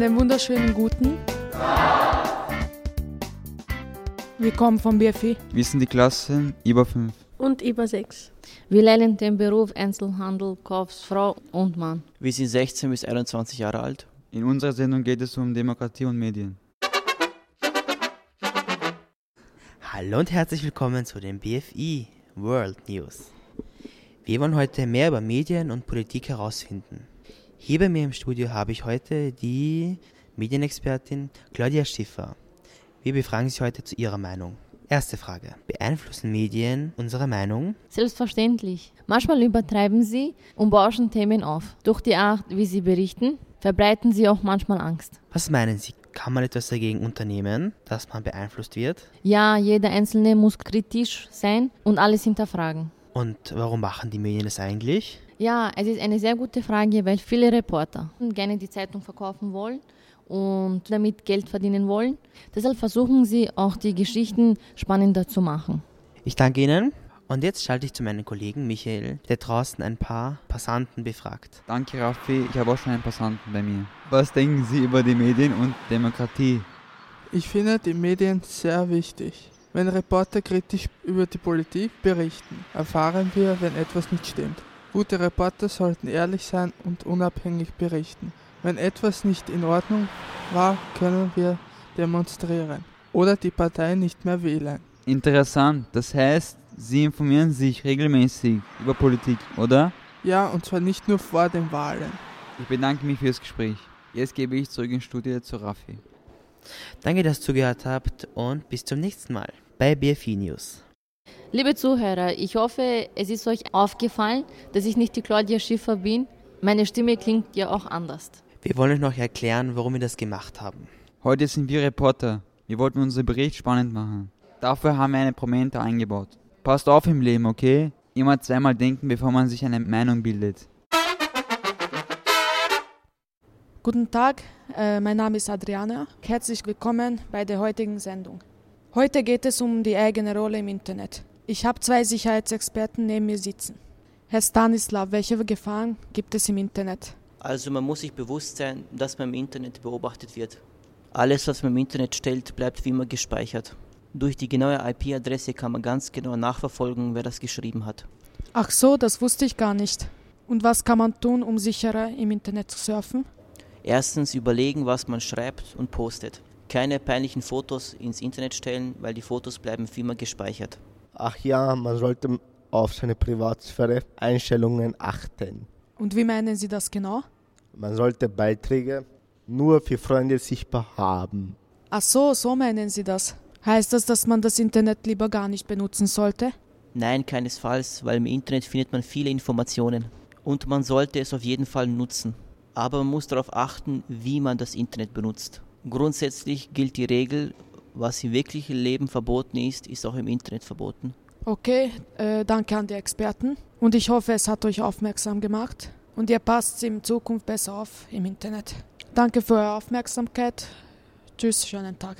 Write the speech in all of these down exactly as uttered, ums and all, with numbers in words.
Einen wunderschönen guten. Wir kommen vom B F I. Wir sind die Klassen über fünf. Und über sechs. Wir lernen den Beruf Einzelhandel, Kauffrau und Mann. Wir sind sechzehn bis einundzwanzig Jahre alt. In unserer Sendung geht es um Demokratie und Medien. Hallo und herzlich willkommen zu den B F I World News. Wir wollen heute mehr über Medien und Politik herausfinden. Hier bei mir im Studio habe ich heute die Medienexpertin Claudia Schiffer. Wir befragen Sie heute zu Ihrer Meinung. Erste Frage. Beeinflussen Medien unsere Meinung? Selbstverständlich. Manchmal übertreiben sie und bauschen Themen auf. Durch die Art, wie sie berichten, verbreiten sie auch manchmal Angst. Was meinen Sie? Kann man etwas dagegen unternehmen, dass man beeinflusst wird? Ja, jeder Einzelne muss kritisch sein und alles hinterfragen. Und warum machen die Medien das eigentlich? Ja, es ist eine sehr gute Frage, weil viele Reporter gerne die Zeitung verkaufen wollen und damit Geld verdienen wollen. Deshalb versuchen sie auch die Geschichten spannender zu machen. Ich danke Ihnen. Und jetzt schalte ich zu meinem Kollegen Michael, der draußen ein paar Passanten befragt. Danke Raffi, ich habe auch schon einen Passanten bei mir. Was denken Sie über die Medien und Demokratie? Ich finde die Medien sehr wichtig. Wenn Reporter kritisch über die Politik berichten, erfahren wir, wenn etwas nicht stimmt. Gute Reporter sollten ehrlich sein und unabhängig berichten. Wenn etwas nicht in Ordnung war, können wir demonstrieren oder die Partei nicht mehr wählen. Interessant, das heißt, Sie informieren sich regelmäßig über Politik, oder? Ja, und zwar nicht nur vor den Wahlen. Ich bedanke mich fürs Gespräch. Jetzt gebe ich zurück ins Studio zu Raffi. Danke, dass ihr zugehört habt und bis zum nächsten Mal bei B F I News. Liebe Zuhörer, ich hoffe, es ist euch aufgefallen, dass ich nicht die Claudia Schiffer bin. Meine Stimme klingt ja auch anders. Wir wollen euch noch erklären, warum wir das gemacht haben. Heute sind wir Reporter. Wir wollten unseren Bericht spannend machen. Dafür haben wir eine Prominente eingebaut. Passt auf im Leben, okay? Immer zweimal denken, bevor man sich eine Meinung bildet. Guten Tag, äh, mein Name ist Adriana. Herzlich willkommen bei der heutigen Sendung. Heute geht es um die eigene Rolle im Internet. Ich habe zwei Sicherheitsexperten neben mir sitzen. Herr Stanislav, welche Gefahren gibt es im Internet? Also man muss sich bewusst sein, dass man im Internet beobachtet wird. Alles, was man im Internet stellt, bleibt wie immer gespeichert. Durch die genaue I P-Adresse kann man ganz genau nachverfolgen, wer das geschrieben hat. Ach so, das wusste ich gar nicht. Und was kann man tun, um sicherer im Internet zu surfen? Erstens überlegen, was man schreibt und postet. Keine peinlichen Fotos ins Internet stellen, weil die Fotos bleiben für immer gespeichert. Ach ja, man sollte auf seine Privatsphäre Einstellungen achten. Und wie meinen Sie das genau? Man sollte Beiträge nur für Freunde sichtbar haben. Ach so, so meinen Sie das. Heißt das, dass man das Internet lieber gar nicht benutzen sollte? Nein, keinesfalls, weil im Internet findet man viele Informationen. Und man sollte es auf jeden Fall nutzen. Aber man muss darauf achten, wie man das Internet benutzt. Grundsätzlich gilt die Regel, was im wirklichen Leben verboten ist, ist auch im Internet verboten. Okay, äh, danke an die Experten. Und ich hoffe, es hat euch aufmerksam gemacht. Und ihr passt in Zukunft besser auf im Internet. Danke für eure Aufmerksamkeit. Tschüss, schönen Tag.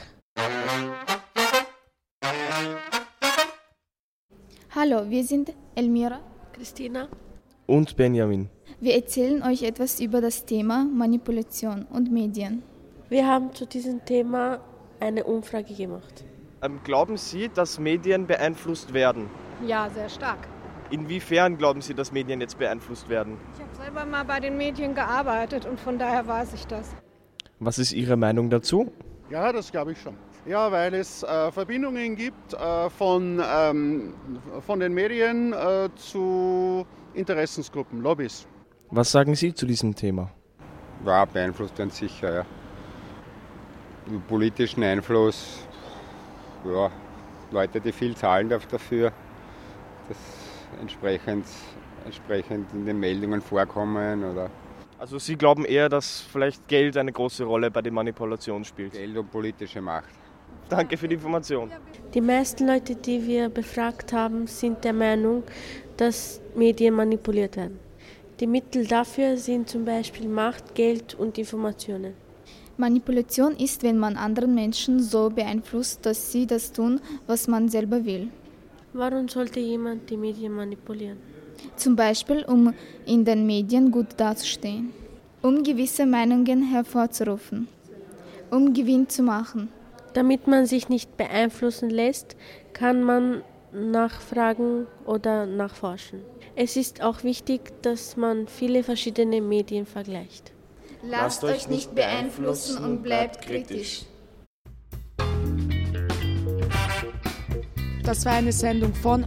Hallo, wir sind Elmira, Christina und Benjamin. Wir erzählen euch etwas über das Thema Manipulation und Medien. Wir haben zu diesem Thema eine Umfrage gemacht. Ähm, glauben Sie, dass Medien beeinflusst werden? Ja, sehr stark. Inwiefern glauben Sie, dass Medien jetzt beeinflusst werden? Ich habe selber mal bei den Medien gearbeitet und von daher weiß ich das. Was ist Ihre Meinung dazu? Ja, das glaube ich schon. Ja, weil es äh, Verbindungen gibt äh, von, ähm, von den Medien äh, zu Interessensgruppen, Lobbys. Was sagen Sie zu diesem Thema? Ja, beeinflusst werden sicher, ja. Den politischen Einfluss, ja, Leute, die viel zahlen dafür, dass entsprechend, entsprechend in den Meldungen vorkommen oder. Also Sie glauben eher, dass vielleicht Geld eine große Rolle bei der Manipulation spielt? Geld und politische Macht. Danke für die Information. Die meisten Leute, die wir befragt haben, sind der Meinung, dass Medien manipuliert werden. Die Mittel dafür sind zum Beispiel Macht, Geld und Informationen. Manipulation ist, wenn man anderen Menschen so beeinflusst, dass sie das tun, was man selber will. Warum sollte jemand die Medien manipulieren? Zum Beispiel, um in den Medien gut dazustehen. Um gewisse Meinungen hervorzurufen. Um Gewinn zu machen. Damit man sich nicht beeinflussen lässt, kann man nachfragen oder nachforschen. Es ist auch wichtig, dass man viele verschiedene Medien vergleicht. Lasst euch nicht beeinflussen und bleibt kritisch. Das war eine Sendung von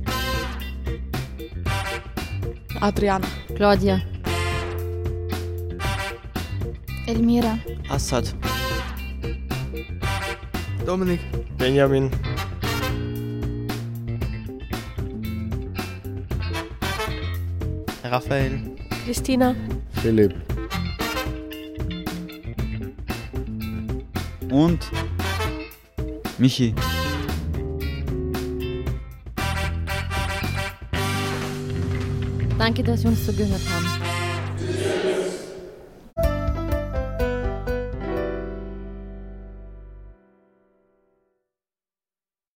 Adriana, Claudia, Elmira, Assad, Dominik, Benjamin, Raphael, Christina, Philipp. Und Michi. danke, dass Sie uns zugehört haben.